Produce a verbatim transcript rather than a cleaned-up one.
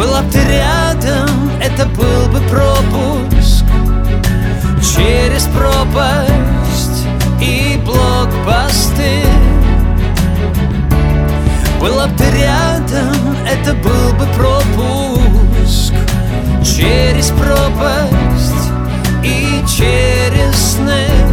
Была б ты рядом, это был бы пропуск через пропасть и блокпосты. Была б ты рядом, это был бы пропуск через пропасть и через сны.